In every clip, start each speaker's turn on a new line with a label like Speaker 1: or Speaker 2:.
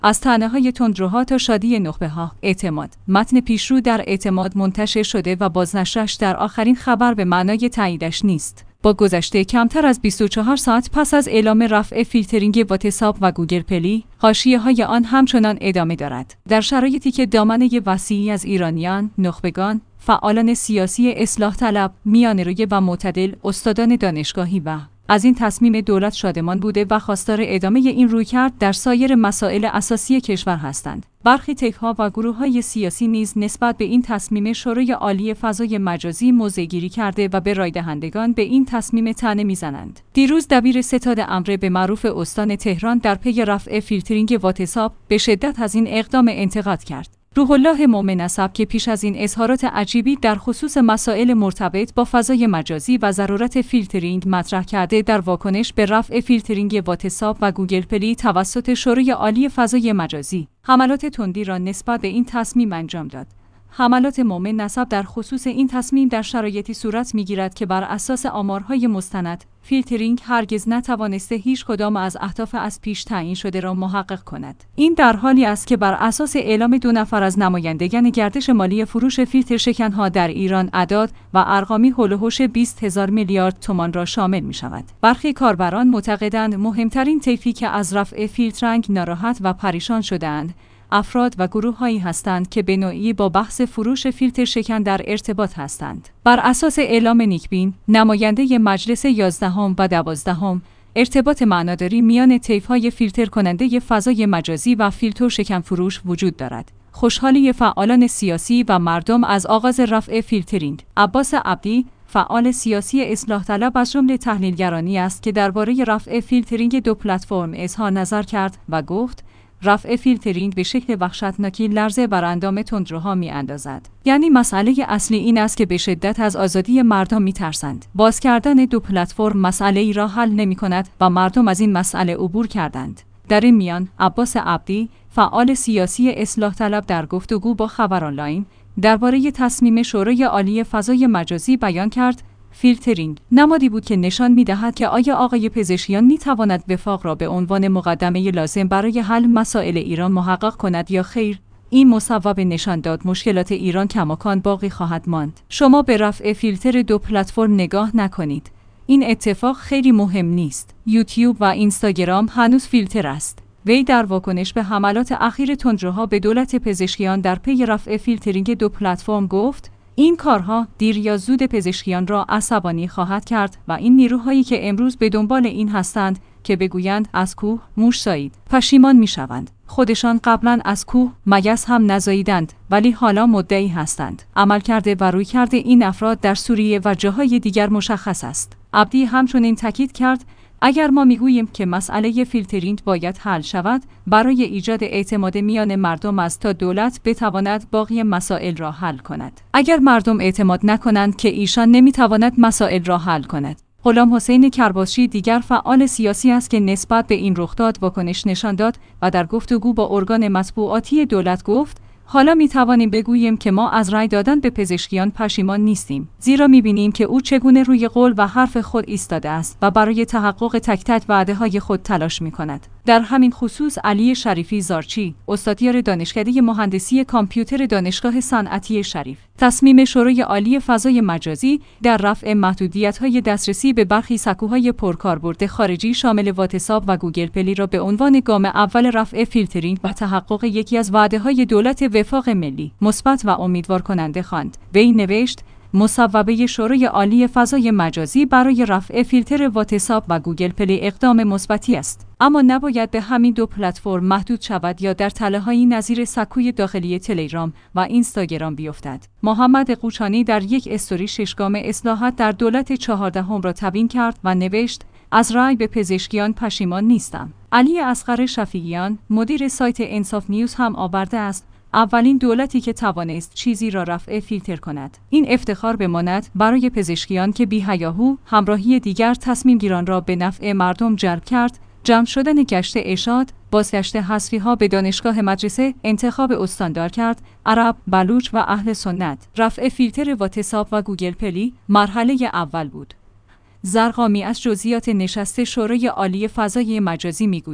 Speaker 1: از طعنه‌های تندروها تا شادی نخبه‌ها. اعتماد. متن پیشرو در اعتماد منتشر شده و بازنشرش در آخرین خبر به معنای تاییدش نیست. با گذشته کمتر از 24 ساعت پس از اعلام رفع فیلترینگ واتساپ و گوگل پلی، حاشیه‌های آن همچنان ادامه دارد. در شرایطی که دامنه وسیعی از ایرانیان، نخبگان، فعالان سیاسی اصلاح طلب، میانه‌روی و معتدل، استادان دانشگاهی و از این تصمیم دولت شادمان بوده و خواستار ادامه این رویکرد در سایر مسائل اساسی کشور هستند. برخی تک‌ها و گروه‌های سیاسی نیز نسبت به این تصمیم شورای عالی فضای مجازی موضع‌گیری کرده و به رایدهندگان به این تصمیم طعنه می‌زنند. دیروز دبیر ستاد امر به معروف استان تهران در پی رفع فیلترینگ واتساپ به شدت از این اقدام انتقاد کرد. روح الله مومن نسب که پیش از این اظهارات عجیبی در خصوص مسائل مرتبط با فضای مجازی و ضرورت فیلترینگ مطرح کرده، در واکنش به رفع فیلترینگ واتساپ و گوگل پلی توسط شورای عالی فضای مجازی، حملات تندی را نسبت به این تصمیم انجام داد. حملات مومن نسب در خصوص این تصمیم در شرایطی صورت می‌گیرد که بر اساس آمارهای مستند، فیلترینگ هرگز نتوانسته هیچ کدام از اهداف از پیش تعیین شده را محقق کند. این در حالی است که بر اساس اعلام 2 نفر از نمایندگان گردش مالی فروش فیلتر شکنها در ایران، اعداد و ارقامی هول و حوش 20,000 میلیارد تومان را شامل می‌شود. برخی کاربران معتقدند مهمترین طیفی که از رفع فیلترینگ ناراحت و پریشان شده‌اند، افراد و گروه‌هایی هستند که به نوعی با بحث فروش فیلتر شکن در ارتباط هستند. بر اساس اعلام نیکبین، نماینده مجلس 11 و 12، ارتباط معناداری میان طیف‌های فیلتر کننده فضای مجازی و فیلتر شکن فروش وجود دارد. خوشحالی فعالان سیاسی و مردم از آغاز رفع فیلترینگ. عباس عبدی، فعال سیاسی اصلاح طلب از جمله تحلیلگرانی است که درباره رفع فیلترینگ 2 پلتفرم اظهار نظر کرد و گفت: رفع فیلترینگ به شکل وحشتناکی لرزه بر اندام تندروها می‌اندازد. یعنی مسئله اصلی این است که به شدت از آزادی مردم می‌ترسند. باز کردن 2 پلتفرم مسئله‌ای را حل نمی‌کند و مردم از این مسئله عبور کردند. در این میان، عباس عبدی، فعال سیاسی اصلاح طلب، در گفتگو با خبر آنلاین درباره تصمیم شورای عالی فضای مجازی بیان کرد: فیلترینگ نمادی بود که نشان می‌دهد که آیا آقای پزشکیان می‌تواند وفاق را به عنوان مقدمه لازم برای حل مسائل ایران محقق کند یا خیر. این مصوب نشان داد مشکلات ایران کماکان باقی خواهد ماند. شما به رفع فیلتر 2 پلتفرم نگاه نکنید. این اتفاق خیلی مهم نیست. یوتیوب و اینستاگرام هنوز فیلتر است. وی در واکنش به حملات اخیر تندروها به دولت پزشکیان در پی رفع فیلترینگ 2 پلتفرم گفت: این کارها دیر یا زود پزشکیان را عصبانی خواهد کرد و این نیروهایی که امروز به دنبال این هستند که بگویند از کوه موش سایید، پشیمان میشوند. خودشان قبلا از کوه مگس هم نزاییدند ولی حالا مدعی هستند. عملکرد و رویکرد این افراد در سوریه و جاهای دیگر مشخص است. عبدی همچنین تاکید کرد: اگر ما میگوییم که مسئله فیلترینگ باید حل شود، برای ایجاد اعتماد میان مردم است تا دولت بتواند باقی مسائل را حل کند. اگر مردم اعتماد نکنند که ایشان نمیتواند مسائل را حل کند. غلام حسین کرباسچی دیگر فعال سیاسی است که نسبت به این رخداد واکنش نشان داد و در گفتگو با ارگان مطبوعاتی دولت گفت: حالا می توانیم بگوییم که ما از رأی دادن به پزشکیان پشیمان نیستیم، زیرا می بینیم که او چگونه روی قول و حرف خود ایستاده است و برای تحقق تک تک وعده‌های خود تلاش می کند. در همین خصوص علی شریفی زارچی، استادیار دانشکده مهندسی کامپیوتر دانشگاه صنعتی شریف، تصمیم شورای عالی فضای مجازی در رفع محدودیت‌های دسترسی به برخی سکوهای پرکاربرد خارجی شامل واتساپ و گوگل پلی را به عنوان گام اول رفع فیلترینگ و تحقق یکی از وعده‌های دولت وفاق ملی مثبت و امیدوار کننده خواند. وی نوشت: مصوبه شورای عالی فضای مجازی برای رفع فیلتر واتساپ و گوگل پلی اقدام مثبتی است، اما نباید به همین 2 پلتفرم محدود شود یا در تله‌هایی نظیر سکوی داخلی تلگرام و اینستاگرام بیفتد. محمد قوچانی در یک استوری ششگام اصلاحات در دولت 14 را تبیین کرد و نوشت: از رأی به پزشکیان پشیمان نیستم. علی اصغر شفیعیان، مدیر سایت انصاف نیوز هم آورده است: اولین دولتی که توانست چیزی را رفع فیلتر کند. این افتخار بماند برای پزشکیان که بی‌هیاهو همراهی دیگر تصمیم گیران را به نفع مردم جلب کرد. جمع شدن گشت ارشاد، بازگشت حذفی‌ها به دانشگاه مدرسه، انتخاب استاندار کرد، عرب، بلوچ و اهل سنت. رفع فیلتر واتساپ و گوگل پلی مرحله اول بود. زرقامی از جزئیات نشست شورای عالی فضای مجازی میگوید: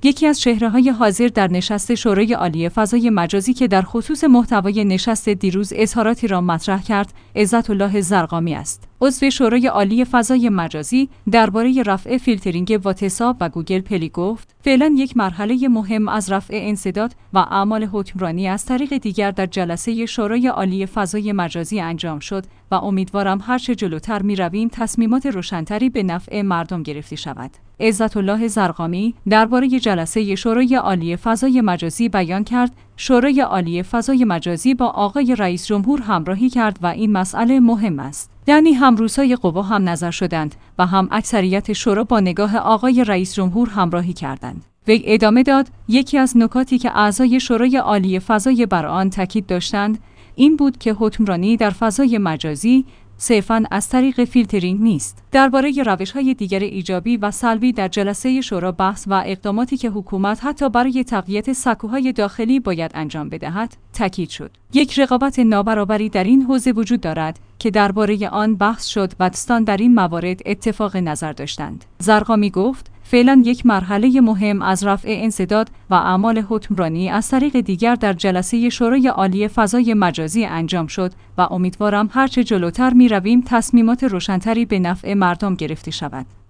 Speaker 1: یکی از چهره‌های حاضر در نشست شورای عالی فضای مجازی که در خصوص محتوای نشست دیروز اظهاراتی را مطرح کرد، عزت‌الله زرقامی است. عضو شورای عالی فضای مجازی درباره رفع فیلترینگ واتساپ و گوگل پلی گفت: فعلا یک مرحله مهم از رفع انسداد و اعمال حکمرانی از طریق دیگر در جلسه شورای عالی فضای مجازی انجام شد و امیدوارم هرچه جلوتر می‌رویم تصمیمات روشن‌تری به نفع مردم گرفته شود. عزت‌الله زرقامی درباره جلسه شورای عالی فضای مجازی بیان کرد: شورای عالی فضای مجازی با آقای رئیس جمهور همراهی کرد و این مسئله مهم است. یعنی هم روسای قوا هم نظر شدند و هم اکثریت شورا با نگاه آقای رئیس جمهور همراهی کردند. وی ادامه داد: یکی از نکاتی که اعضای شورای عالی فضای بر آن تاکید داشتند این بود که حکمرانی در فضای مجازی صرفاً از طریق فیلترینگ نیست. درباره روش‌های دیگر ایجابی و سلبی در جلسه شورا بحث و اقداماتی که حکومت حتی برای تقویت سکوهای داخلی باید انجام بدهد تاکید شد. یک رقابت نابرابری در این حوزه وجود دارد که درباره آن بحث شد و دوستان در این موارد اتفاق نظر داشتند. زرقامی گفت: فعلا یک مرحله مهم از رفع انسداد و اعمال حکمرانی از طریق دیگر در جلسه شورای عالی فضای مجازی انجام شد و امیدوارم هرچه جلوتر می‌رویم تصمیمات روشن‌تری به نفع مردم گرفته شود.